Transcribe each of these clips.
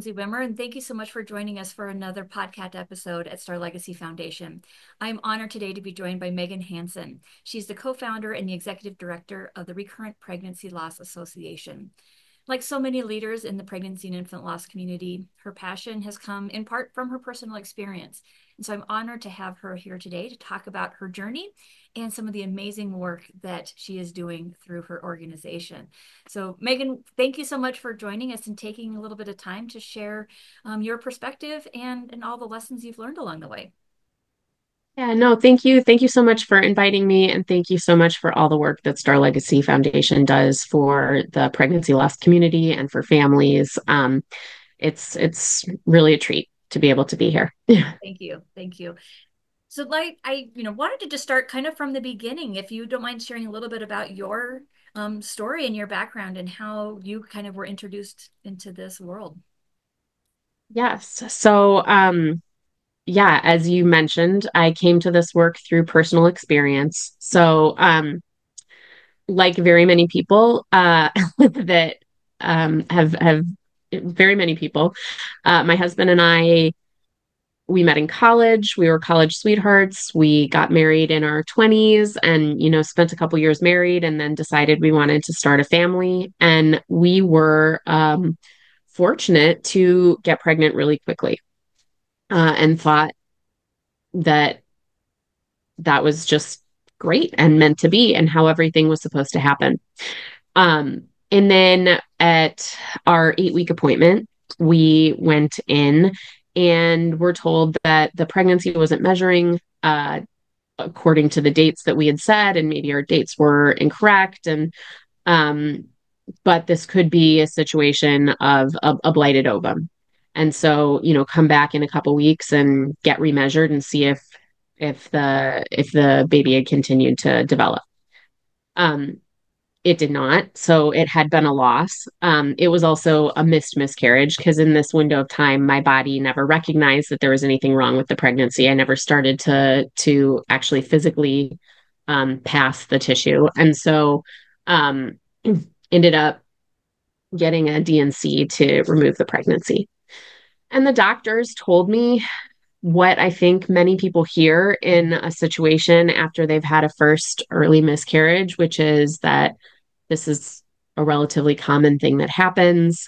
Lindsay Wimmer, and thank you so much for joining us for another podcast episode at Star Legacy Foundation. I'm honored today to be joined by Megan Hansen. She's the co-founder and the executive director of the Recurrent Pregnancy Loss Association. Like so many leaders in the pregnancy and infant loss community, her passion has come in part from her personal experience. And so I'm honored to have her here today to talk about her journey and some of the amazing work that she is doing through her organization. So, Megan, thank you so much for joining us and taking a little bit of time to share your perspective and all the lessons you've learned along the way. Yeah, no, thank you. Thank you so much for inviting me. And thank you so much for all the work that Star Legacy Foundation does for the pregnancy loss community and for families. It's really a treat to be able to be here. Yeah. Thank you. Thank you. So like wanted to just start kind of from the beginning, if you don't mind sharing a little bit about your story and your background and how you kind of were introduced into this world. Yes. Yeah, as you mentioned, I came to this work through personal experience. Like very many people, that have very many people, my husband and I we met in college. We were college sweethearts. We got married in our 20s and, spent a couple years married and then decided we wanted to start a family. And we were fortunate to get pregnant really quickly, and thought that that was just great and meant to be and how everything was supposed to happen. And then at our 8-week appointment, we went in and were told that the pregnancy wasn't measuring according to the dates that we had said, and maybe our dates were incorrect. And um, but this could be a situation of a blighted ovum. And so, come back in a couple weeks and get remeasured and see if the baby had continued to develop. Um, it did not. So it had been a loss. It was also a missed miscarriage because in this window of time, my body never recognized that there was anything wrong with the pregnancy. I never started to actually physically pass the tissue, and so um, ended up getting a DNC to remove the pregnancy. And the doctors told me what I think many people hear in a situation after they've had a first early miscarriage, which is that this is a relatively common thing that happens.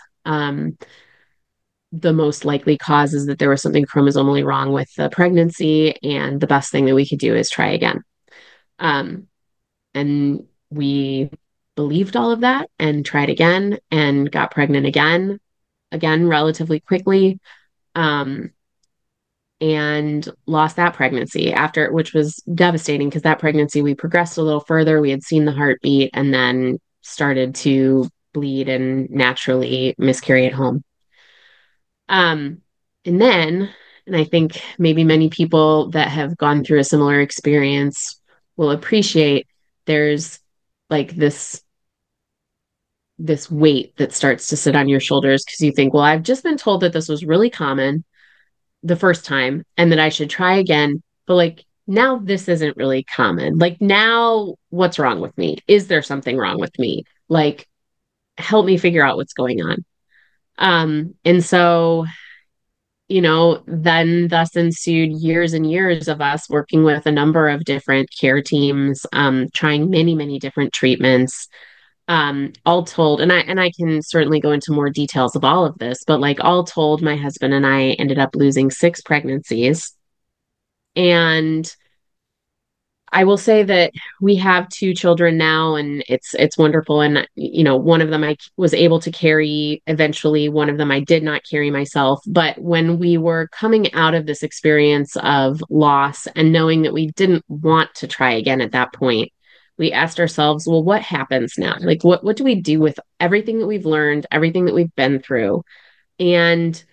The most likely cause is that there was something chromosomally wrong with the pregnancy, and the best thing that we could do is try again. Um, and we believed all of that and tried again and got pregnant again, relatively quickly. Um, and lost that pregnancy after, which was devastating because that pregnancy we progressed a little further. We had seen the heartbeat and then started to bleed and naturally miscarry at home. Um, and then, and I think maybe many people that have gone through a similar experience will appreciate there's like this weight that starts to sit on your shoulders because you think, well, I've just been told that this was really common the first time and that I should try again. But like now this isn't really common. Like now what's wrong with me? Is there something wrong with me? Like help me figure out what's going on. And so, then thus ensued years and years of us working with a number of different care teams, trying many, many different treatments, all told, and I can certainly go into more details of all of this, but like all told, my husband and I ended up losing 6 pregnancies. And I will say that we have 2 children now, and it's wonderful. And one of them I was able to carry eventually. One of them I did not carry myself. But when we were coming out of this experience of loss and knowing that we didn't want to try again at that point, we asked ourselves, well, what happens now? Like, what do we do with everything that we've learned, everything that we've been through? And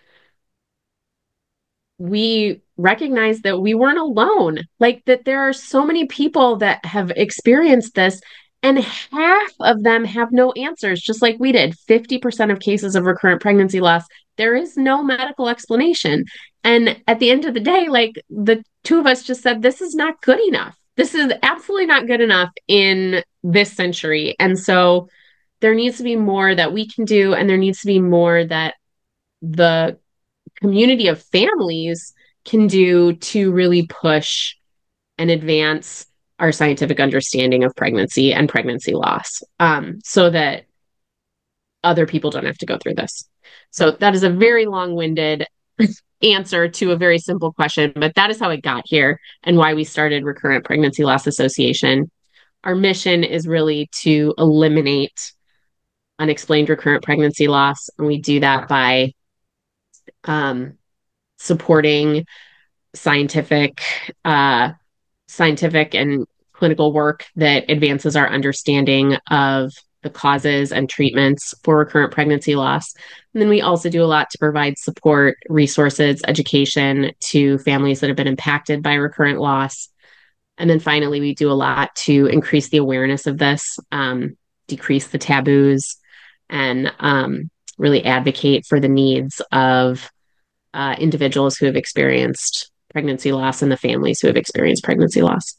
we recognized that we weren't alone, like that there are so many people that have experienced this, and half of them have no answers, just like we did. 50% of cases of recurrent pregnancy loss, there is no medical explanation. And at the end of the day, like the two of us just said, this is not good enough. This is absolutely not good enough in this century. And so there needs to be more that we can do, and there needs to be more that the community of families can do to really push and advance our scientific understanding of pregnancy and pregnancy loss, so that other people don't have to go through this. So that is a very long-winded answer to a very simple question, but that is how it got here and why we started Recurrent Pregnancy Loss Association. Our mission is really to eliminate unexplained recurrent pregnancy loss, and we do that by um, supporting scientific uh, scientific and clinical work that advances our understanding of the causes and treatments for recurrent pregnancy loss. And then we also do a lot to provide support, resources, education to families that have been impacted by recurrent loss. And then finally, we do a lot to increase the awareness of this, decrease the taboos, and really advocate for the needs of individuals who have experienced pregnancy loss and the families who have experienced pregnancy loss.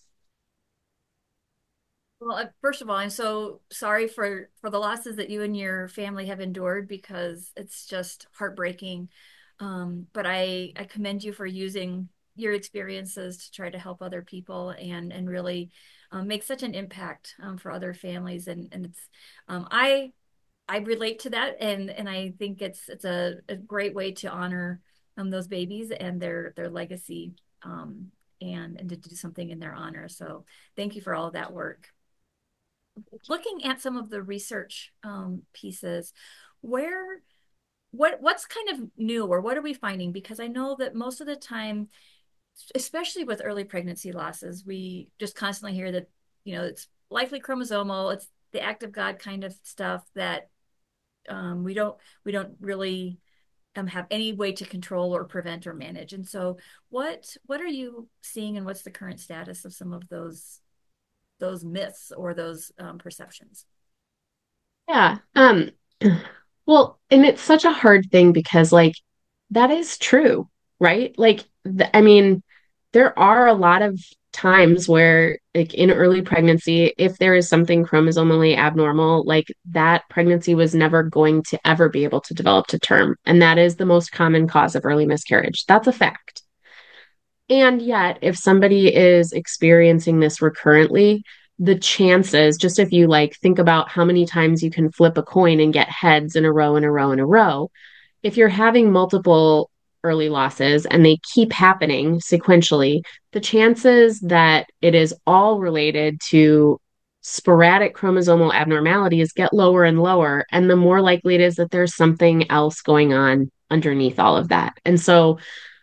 Well, first of all, I'm so sorry for the losses that you and your family have endured because it's just heartbreaking. But I commend you for using your experiences to try to help other people and really make such an impact for other families. And it's I relate to that, and I think it's a great way to honor those babies and their legacy, and to do something in their honor. So thank you for all of that work. Looking at some of the research pieces, where what's kind of new, or what are we finding? Because I know that most of the time, especially with early pregnancy losses, we just constantly hear that, it's likely chromosomal, it's the act of God kind of stuff that we don't really have any way to control or prevent or manage. And so what are you seeing, and what's the current status of some of those myths or those perceptions? Yeah. Well, and it's such a hard thing because like that is true, right? Like I mean, there are a lot of times where like in early pregnancy, if there is something chromosomally abnormal, like that pregnancy was never going to ever be able to develop to term. And that is the most common cause of early miscarriage. That's a fact. And yet, if somebody is experiencing this recurrently, the chances, just if you like think about how many times you can flip a coin and get heads in a row, in a row, in a row, if you're having multiple early losses and they keep happening sequentially, the chances that it is all related to sporadic chromosomal abnormalities get lower and lower. And the more likely it is that there's something else going on underneath all of that. And so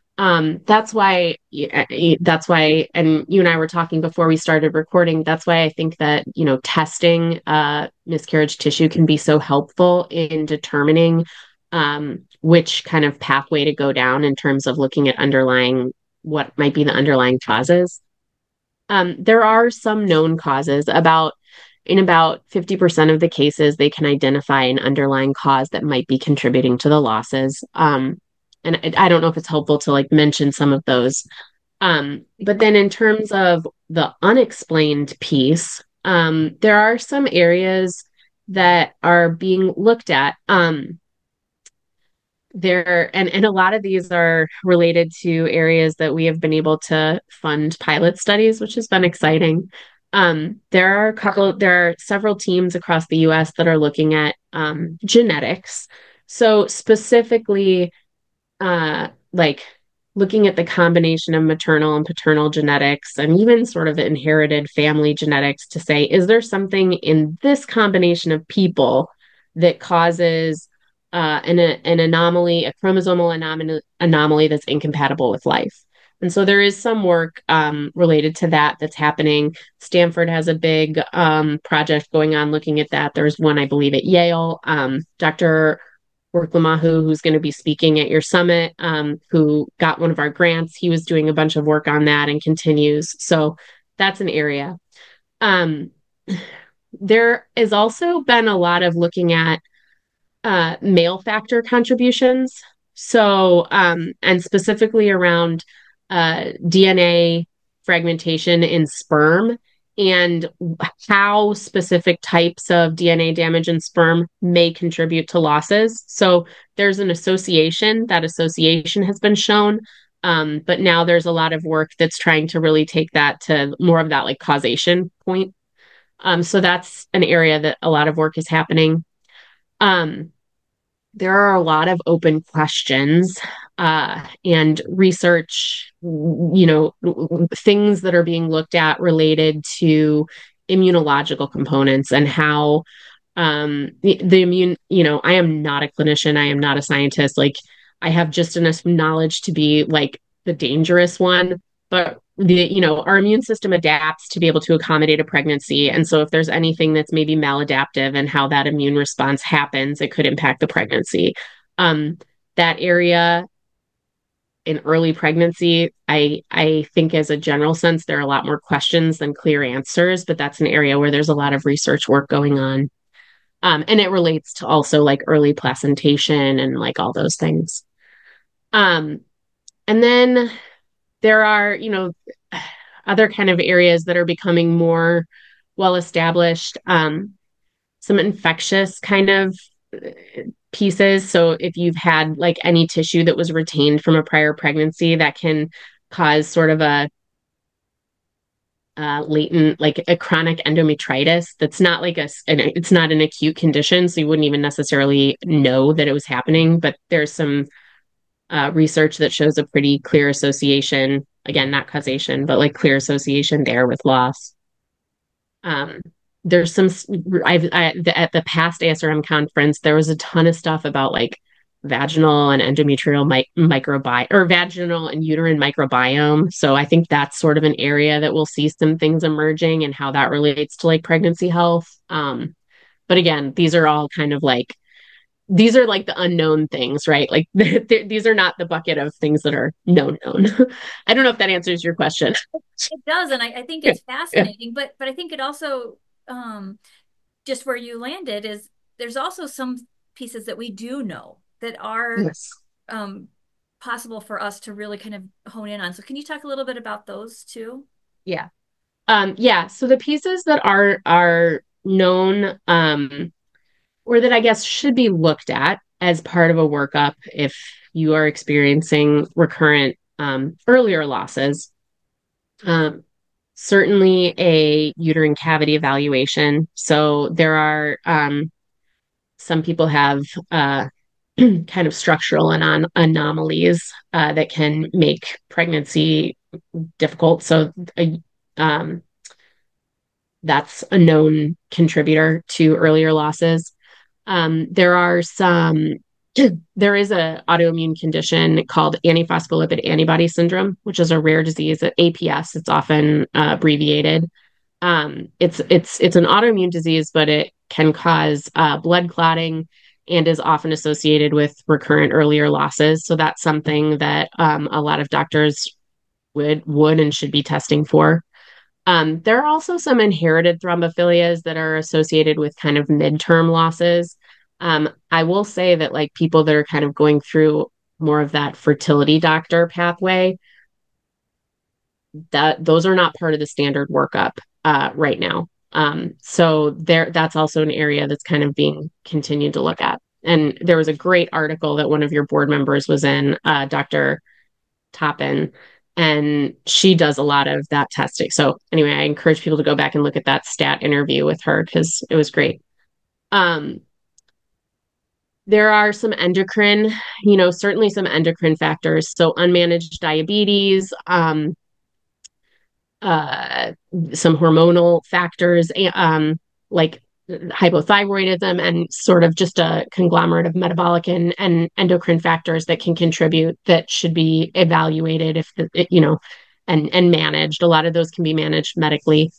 that's why, and you and I were talking before we started recording, that's why I think that, testing miscarriage tissue can be so helpful in determining which kind of pathway to go down in terms of looking at what might be the underlying causes. There are some known causes. In about 50% of the cases, they can identify an underlying cause that might be contributing to the losses. And I don't know if it's helpful to like mention some of those. But then in terms of the unexplained piece, there are some areas that are being looked at. And a lot of these are related to areas that we have been able to fund pilot studies, which has been exciting. There are several teams across the US that are looking at genetics. So specifically, like looking at the combination of maternal and paternal genetics and even sort of inherited family genetics to say, is there something in this combination of people that causes an anomaly, a chromosomal anomaly that's incompatible with life? And so there is some work related to that that's happening. Stanford has a big project going on looking at that. There's one, I believe, at Yale. Dr. Worklamahu, who's going to be speaking at your summit, who got one of our grants. He was doing a bunch of work on that and continues. So that's an area. Um, there has also been a lot of looking at male factor contributions. So, and specifically around DNA fragmentation in sperm and how specific types of DNA damage in sperm may contribute to losses. So there's an association, that association has been shown. But now there's a lot of work that's trying to really take that to more of that like causation point. So that's an area that a lot of work is happening. Um, there are a lot of open questions and research, things that are being looked at related to immunological components and how the immune, I am not a clinician, I am not a scientist. Like, I have just enough knowledge to be like the dangerous one, but our immune system adapts to be able to accommodate a pregnancy. And so if there's anything that's maybe maladaptive and how that immune response happens, it could impact the pregnancy. Um, that area in early pregnancy, I think as a general sense, there are a lot more questions than clear answers, but that's an area where there's a lot of research work going on. And it relates to also like early placentation and like all those things. Um, and then there are, other kind of areas that are becoming more well established, some infectious kind of pieces. So if you've had like any tissue that was retained from a prior pregnancy, that can cause sort of a latent, like a chronic endometritis. That's not like it's not an acute condition, so you wouldn't even necessarily know that it was happening. But there's some research that shows a pretty clear association. Again, not causation, but like clear association there with loss. Um, there's some at the past ASRM conference, there was a ton of stuff about like vaginal and endometrial microbiome or vaginal and uterine microbiome. So I think that's sort of an area that we'll see some things emerging and how that relates to like pregnancy health. But again, these are all kind of like these are like the unknown things, right? Like these are not the bucket of things that are known. I don't know if that answers your question. It does, and I think Yeah. it's Yeah. fascinating, but I think it also just where you landed is there's also some pieces that we do know that are Yes. um possible for us to really kind of hone in on. So can you talk a little bit about those too? Yeah. Yeah. So the pieces that are known, or that I guess should be looked at as part of a workup if you are experiencing recurrent earlier losses. Um, Certainly a uterine cavity evaluation. So there are some people have kind of structural anomalies that can make pregnancy difficult. So um, that's a known contributor to earlier losses. There are some, there is a autoimmune condition called antiphospholipid antibody syndrome, which is a rare disease at APS. It's often abbreviated. It's an autoimmune disease, but it can cause blood clotting and is often associated with recurrent earlier losses. So that's something that a lot of doctors would and should be testing for. There are also some inherited thrombophilias that are associated with kind of midterm losses. I will say that like people that are kind of going through more of that fertility doctor pathway, that those are not part of the standard workup right now. So that's also an area that's kind of being continued to look at. And there was a great article that one of your board members was in, Dr. Toppin, and she does a lot of that testing. So anyway, I encourage people to go back and look at that stat interview with her because it was great. Um, there are some endocrine, certainly some endocrine factors. So unmanaged diabetes, uh, some hormonal factors, like hypothyroidism, and sort of just a conglomerate of metabolic and endocrine factors that can contribute that should be evaluated and managed. A lot of those can be managed medically.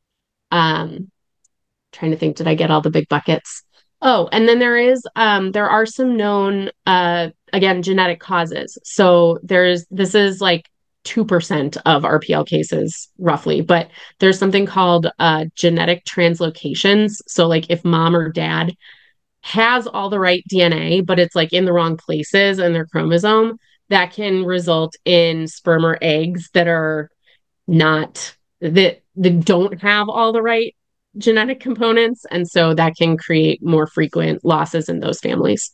Trying to think, did I get all the big buckets? Oh, and then there are some known, again, genetic causes. So this is like 2% of RPL cases roughly, but there's something called genetic translocations. So like if mom or dad has all the right DNA, but it's like in the wrong places in their chromosome, that can result in sperm or eggs that are not that don't have all the right genetic components. And so that can create more frequent losses in those families.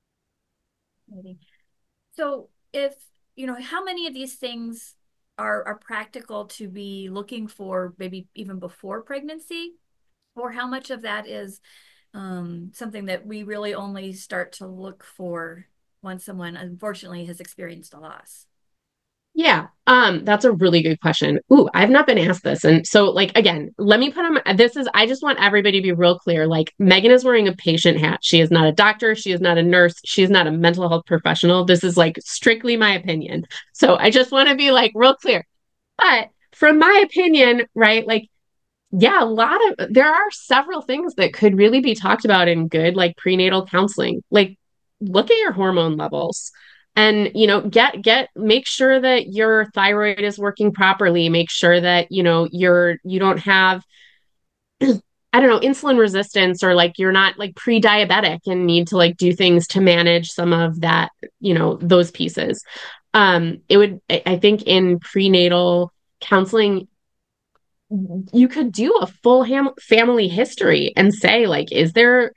So if, how many of these things are practical to be looking for maybe even before pregnancy? Or how much of that is something that we really only start to look for once someone unfortunately has experienced a loss? Yeah, that's a really good question. Ooh, I've not been asked this. And so, like, again, let me put on this is, I just want everybody to be real clear. Like, Megan is wearing a patient hat. She is not a doctor. She is not a nurse. She is not a mental health professional. This is like strictly my opinion. So I just want to be like real clear. But from my opinion, right, like, yeah, there are several things that could really be talked about in good, like prenatal counseling. Like, look at your hormone levels and, make sure that your thyroid is working properly. Make sure that, you don't have, I don't know, insulin resistance, or like you're not like pre-diabetic and need to like do things to manage some of that, those pieces. I think in prenatal counseling, you could do a full family history and say, like, is there,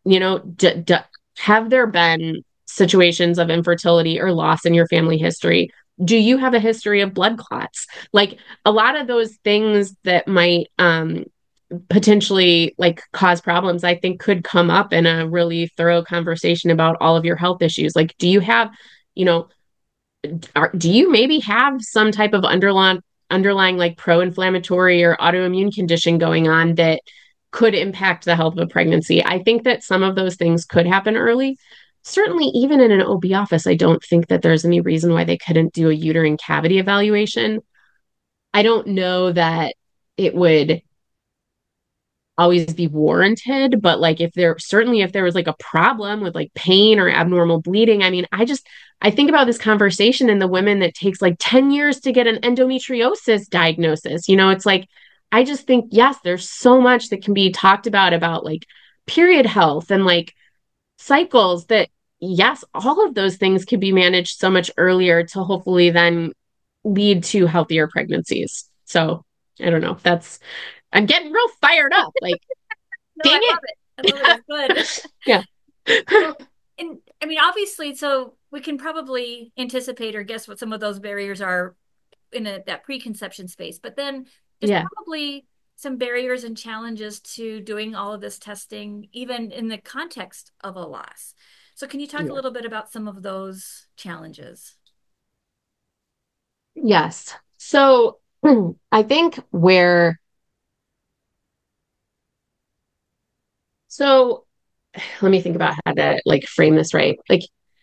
have there been situations of infertility or loss in your family history? Do you have a history of blood clots? Like, a lot of those things that might potentially like cause problems, I think could come up in a really thorough conversation about all of your health issues. Like, do you have, you know, do you maybe have some type of underlying like pro-inflammatory or autoimmune condition going on that could impact the health of a pregnancy? I think that some of those things could happen early. Certainly, even in an OB office, I don't think that there's any reason why they couldn't do a uterine cavity evaluation. I don't know that it would always be warranted, but like, if there was like a problem with like pain or abnormal bleeding, I mean, I think about this conversation and the women that takes like 10 years to get an endometriosis diagnosis. It's like, I just think, yes, there's so much that can be talked about like period health and like cycles, that yes, all of those things could be managed so much earlier to hopefully then lead to healthier pregnancies. So I don't know. I'm getting real fired up. Like, No, I dang love it. it. I love it. It's good. Yeah. Well, and I mean, obviously, so we can probably anticipate or guess what some of those barriers are in that preconception space. But then there's Yeah. probably some barriers and challenges to doing all of this testing, even in the context of a loss. So, can you talk a Yeah. little bit about some of those challenges? Yes. So I think so let me think about how to like frame this right. Like,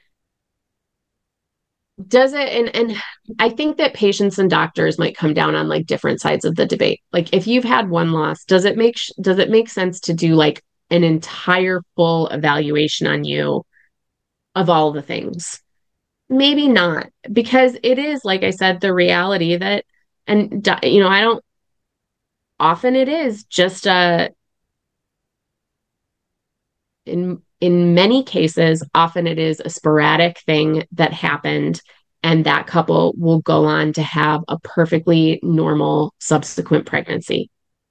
does it, and I think that patients and doctors might come down on like different sides of the debate. Like, if you've had one loss, does it make sense to do like an entire full evaluation on you of all the things? Maybe not, because it is, like I said, the reality that, and I don't, often it is just in many cases, often it is a sporadic thing that happened, and that couple will go on to have a perfectly normal subsequent pregnancy.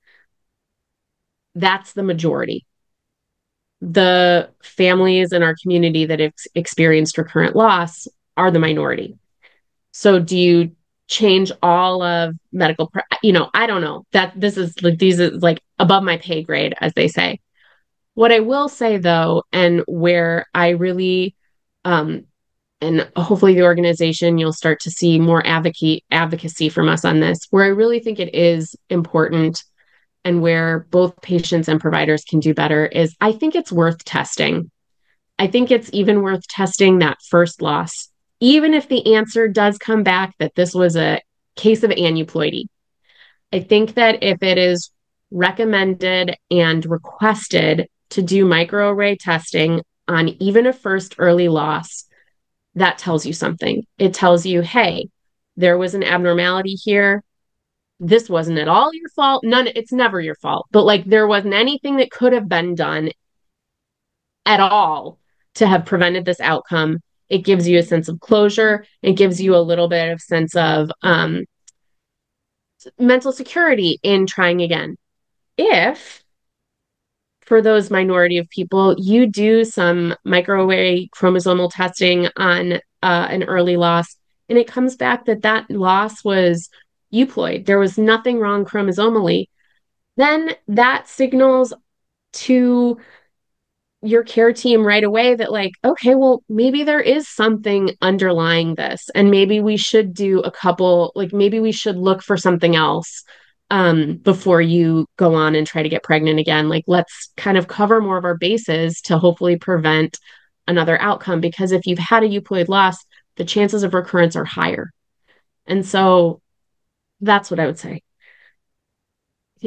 That's the majority. The families in our community that have experienced recurrent loss are the minority. So do you change all of I don't know, that this is like, these is like above my pay grade, as they say. What I will say though, and where I really, and hopefully the organization, you'll start to see more advocacy from us on this, where I really think it is important and where both patients and providers can do better, is I think it's worth testing. I think it's even worth testing that first loss, even if the answer does come back that this was a case of aneuploidy. I think that if it is recommended and requested to do microarray testing on even a first early loss, that tells you something. It tells you, hey, there was an abnormality here. This wasn't at all your fault. It's never your fault, but like, there wasn't anything that could have been done at all to have prevented this outcome. It gives you a sense of closure. It gives you a little bit of sense of mental security in trying again. If for those minority of people, you do some microarray chromosomal testing on an early loss, and it comes back that that loss was euploid. There was nothing wrong chromosomally. Then that signals to your care team right away that, like, okay, well, maybe there is something underlying this, and maybe we should do a couple, like, maybe we should look for something else before you go on and try to get pregnant again. Like, let's kind of cover more of our bases to hopefully prevent another outcome, because if you've had a euploid loss, the chances of recurrence are higher. And so that's what I would say. Yeah.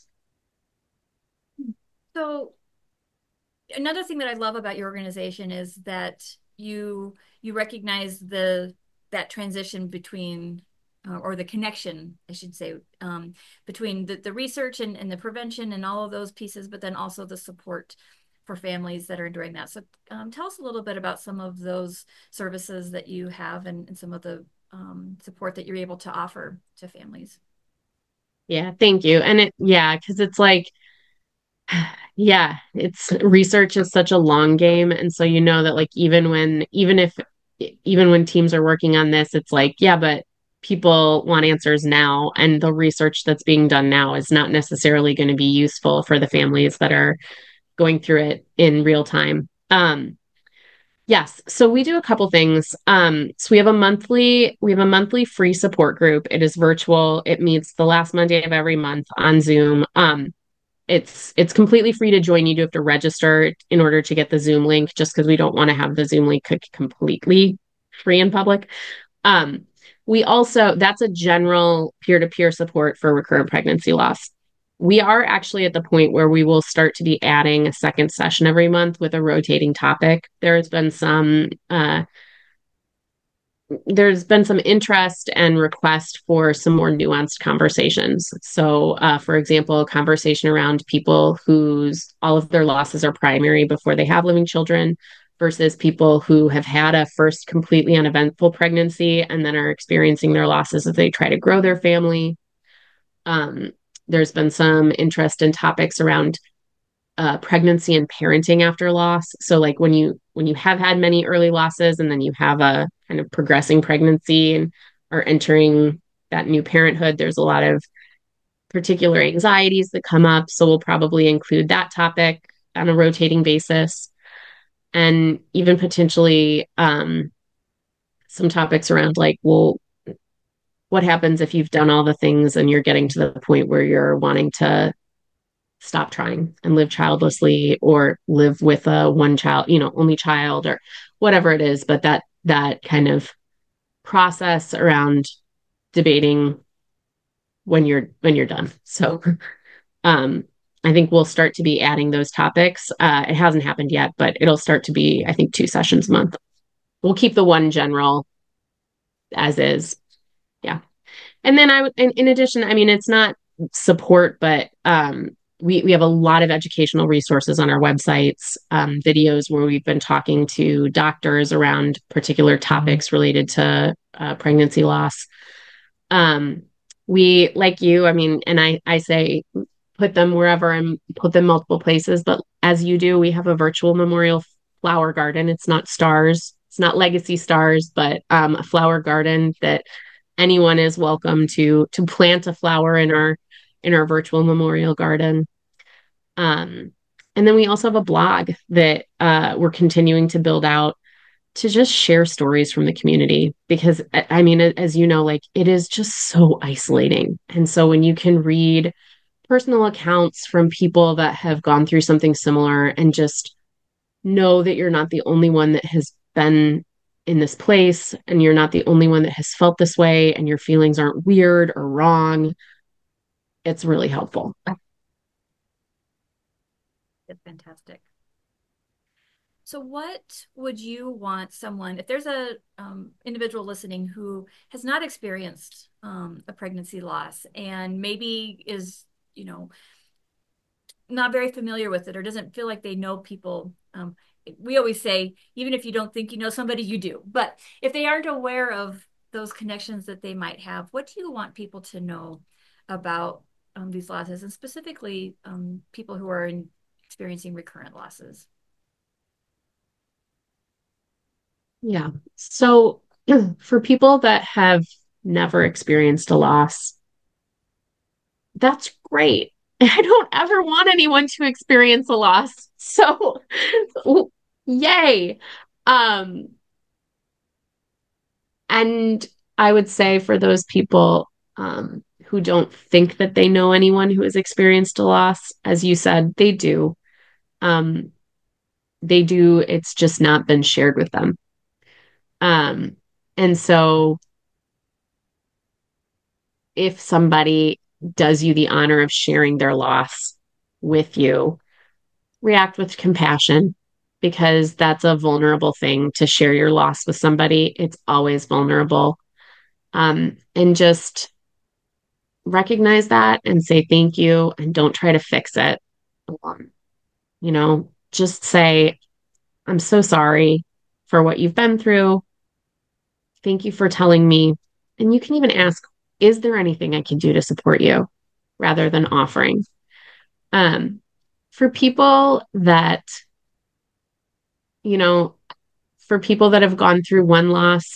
So another thing that I love about your organization is that you recognize the that transition between or the connection, I should say, between the research and the prevention and all of those pieces, but then also the support for families that are doing that. So tell us a little bit about some of those services that you have and some of the support that you're able to offer to families. Yeah, thank you. And yeah, because it's like, yeah, it's research is such a long game. And so you know that, like, even when teams are working on this, it's like, yeah, but people want answers now, and the research that's being done now is not necessarily going to be useful for the families that are going through it in real time. Yes, so we do a couple things. So we have a monthly free support group. It is virtual. It meets the last Monday of every month on Zoom. It's completely free to join. You do have to register in order to get the Zoom link, just because we don't want to have the Zoom link completely free in public. Um, we also, that's a general peer-to-peer support for recurrent pregnancy loss. We are actually at the point where we will start to be adding a second session every month with a rotating topic. There's been some interest and request for some more nuanced conversations. So, for example, a conversation around people whose all of their losses are primary before they have living children versus people who have had a first completely uneventful pregnancy and then are experiencing their losses as they try to grow their family. Um, there's been some interest in topics around pregnancy and parenting after loss. So, like, when you have had many early losses and then you have a kind of progressing pregnancy and are entering that new parenthood, there's a lot of particular anxieties that come up. So we'll probably include that topic on a rotating basis, and even potentially some topics around, like, well, what happens if you've done all the things and you're getting to the point where you're wanting to stop trying and live childlessly, or live with a one child, only child, or whatever it is. But that kind of process around debating when you're done. So um I think we'll start to be adding those topics. It hasn't happened yet, but it'll start to be, I think, 2 sessions a month. We'll keep the one general as is. Yeah. And then in addition, I mean, it's not support, but we have a lot of educational resources on our websites, videos where we've been talking to doctors around particular topics related to pregnancy loss. Um, we, like you, I mean, and I say put them wherever, and put them multiple places, but as you do, we have a virtual memorial flower garden. It's not stars, it's not legacy stars, but a flower garden that anyone is welcome to plant a flower in our virtual memorial garden. Um, and then we also have a blog that we're continuing to build out to just share stories from the community, because I mean, as you know, like, it is just so isolating. And so when you can read personal accounts from people that have gone through something similar and just know that you're not the only one that has been in this place, and you're not the only one that has felt this way, and your feelings aren't weird or wrong, it's really helpful. That's fantastic. So, what would you want someone, if there's a individual listening who has not experienced a pregnancy loss and maybe is, not very familiar with it or doesn't feel like they know people? We always say, even if you don't think you know somebody, you do. But if they aren't aware of those connections that they might have, what do you want people to know about these losses, and specifically people who are experiencing recurrent losses? Yeah. So for people that have never experienced a loss, that's great. I don't ever want anyone to experience a loss. So yay. Um, and I would say for those people who don't think that they know anyone who has experienced a loss, as you said, they do. Um, they do. It's just not been shared with them. Um, and so if somebody does you the honor of sharing their loss with you, react with compassion because that's a vulnerable thing to share your loss with somebody. It's always vulnerable. And just recognize that and say thank you and don't try to fix it. Um, just say, I'm so sorry for what you've been through. Thank you for telling me. And you can even ask, is there anything I can do to support you rather than offering? Um, for people that, you know, for people that have gone through one loss,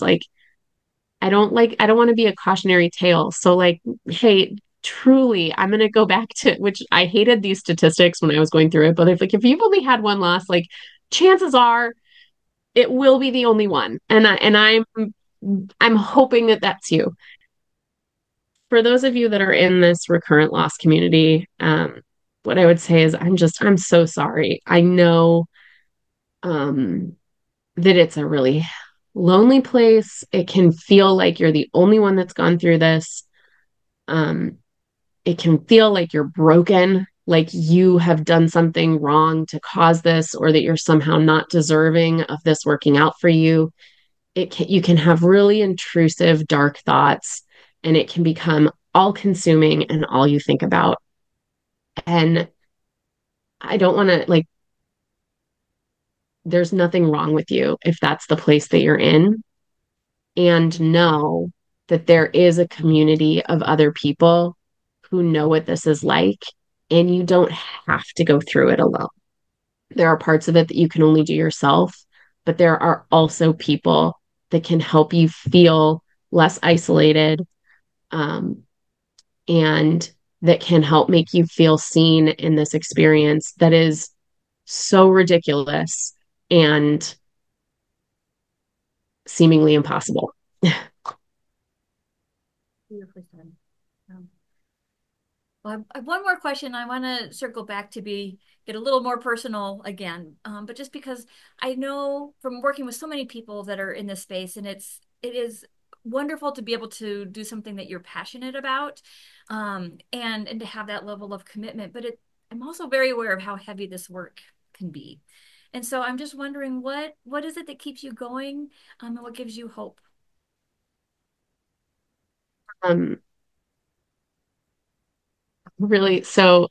I don't want to be a cautionary tale. So like, hey, truly, I'm going to go back to which I hated these statistics when I was going through it, but if you've only had one loss, like chances are it will be the only one. I'm hoping that that's you. For those of you that are in this recurrent loss community, what I would say is I'm so sorry. I know um that it's a really lonely place. It can feel like you're the only one that's gone through this. Um, it can feel like you're broken, like you have done something wrong to cause this, or that you're somehow not deserving of this working out for you. You can have really intrusive, dark thoughts, and it can become all consuming and all you think about. And I don't want to there's nothing wrong with you if that's the place that you're in, and know that there is a community of other people who know what this is like, and you don't have to go through it alone. There are parts of it that you can only do yourself, but there are also people that can help you feel less isolated, um, and that can help make you feel seen in this experience that is so ridiculous and seemingly impossible. Beautifully said. Um, well, I have one more question. I want to circle back to get a little more personal again, but just because I know from working with so many people that are in this space, and it is wonderful to be able to do something that you're passionate about, and to have that level of commitment. But I'm also very aware of how heavy this work can be, and so I'm just wondering what is it that keeps you going, and what gives you hope? Um, really, so,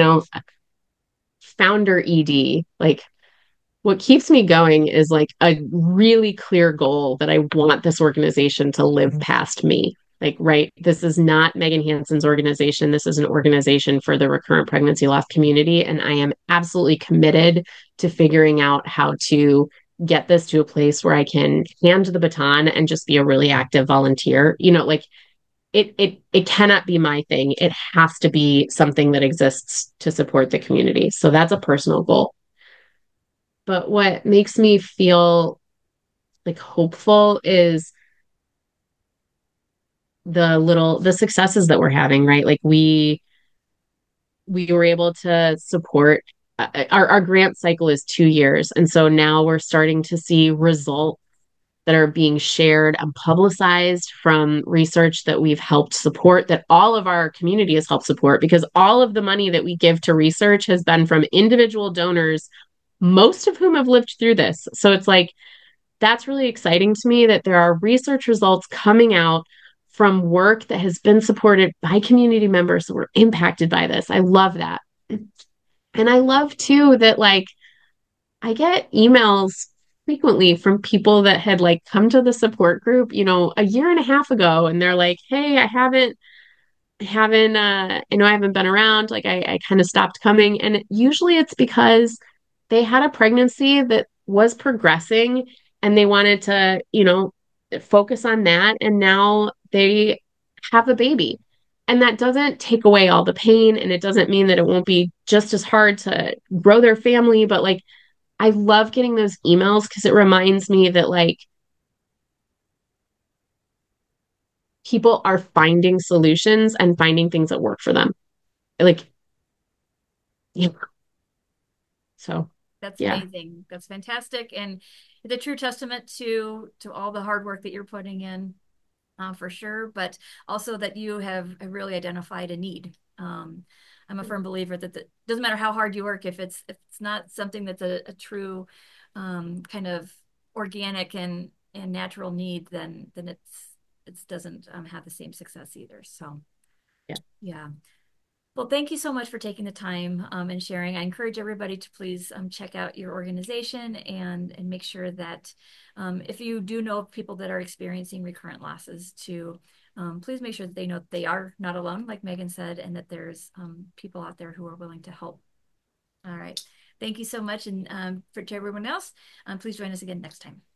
founder ED, like what keeps me going is like a really clear goal that I want this organization to live past me. Like, right, this is not Megan Hansen's organization. This is an organization for the recurrent pregnancy loss community. And I am absolutely committed to figuring out how to get this to a place where I can hand the baton and just be a really active volunteer. It cannot be my thing. It has to be something that exists to support the community. So that's a personal goal. But what makes me feel like hopeful is the successes that we're having, right? Like we were able to support our grant cycle is 2 years. And so now we're starting to see results that are being shared and publicized from research that we've helped support, that all of our community has helped support, because all of the money that we give to research has been from individual donors, most of whom have lived through this. So it's like, that's really exciting to me that there are research results coming out from work that has been supported by community members who were impacted by this. I love that. And I love too that I get emails frequently from people that had like come to the support group, a year and a half ago, and they're like, "Hey, I know I haven't been around, like I kind of stopped coming." And usually it's because they had a pregnancy that was progressing and they wanted to, focus on that, and now they have a baby. And that doesn't take away all the pain, and it doesn't mean that it won't be just as hard to grow their family, but like I love getting those emails because it reminds me that like people are finding solutions and finding things that work for them. Like, yeah. So, That's yeah. amazing. That's fantastic, and it's a true testament to all the hard work that you're putting in, for sure. But also that you have really identified a need. I'm a firm believer that it doesn't matter how hard you work, if it's not something that's a true kind of organic and natural need, then it doesn't have the same success either. So Yeah. yeah. Well, thank you so much for taking the time and sharing. I encourage everybody to please check out your organization and make sure that if you do know of people that are experiencing recurrent losses, to please make sure that they know that they are not alone, like Megan said, and that there's people out there who are willing to help. All right. Thank you so much. And to everyone else, please join us again next time.